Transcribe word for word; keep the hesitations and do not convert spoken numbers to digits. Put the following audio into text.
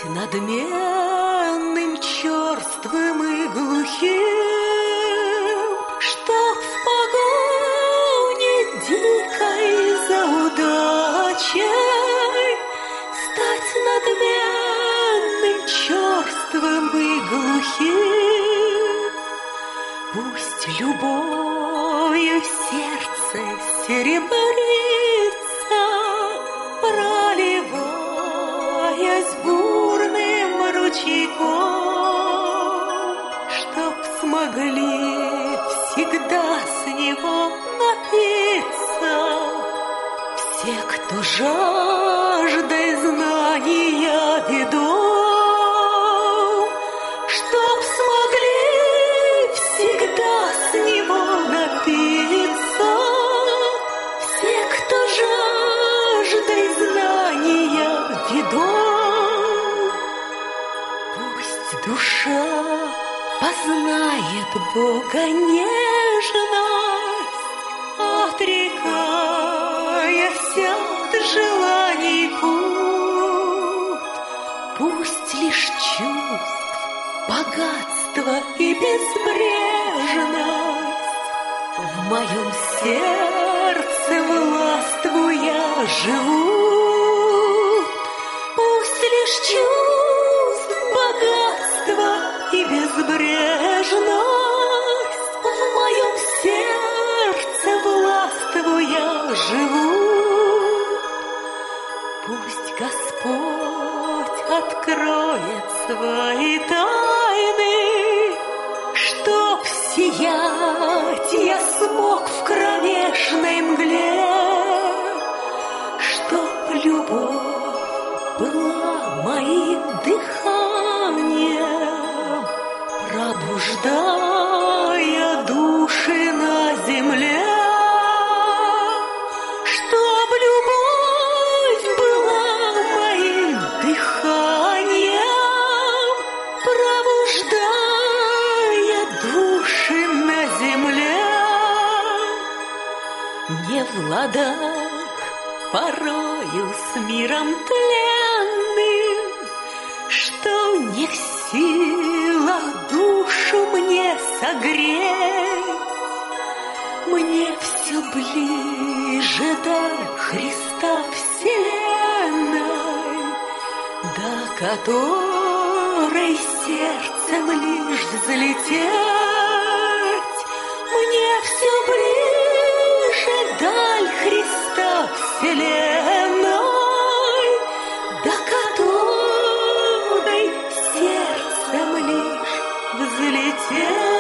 надменным, черствым и глухим, чтоб в погоне дикой за удачей стать надменным, черствым и глухим. Пусть любовью сердце серебрится, проливаясь бурным ручейком, чтоб смогли всегда с него напиться все, кто жаждой знания ведом, чтоб смогли всегда с него напиться все, кто жаждой знания ведом. Пусть душа познает Бога нежность, отрекаясь от желаний путь. Пусть лишь чувств богатство и безбрежность в моем сердце властвуя живут. Пусть лишь чувств богатство и безбрежность в моем сердце властвуя живут. Пусть Господь откроет свои тайны, чтоб сиять я смог в кромешной мгле, чтоб любовь была моим дыханием, пробуждая души на земле, чтоб любовь была моим дыханием, пробуждая души на земле. Не в ладах порою с миром тленным, что не в силах душу мне согреть, мне все ближе до Христа вселенной, до которой сердцем лишь взлететь. Мне все ближе даль Христа вселенной, до которой сердцем лишь взлететь.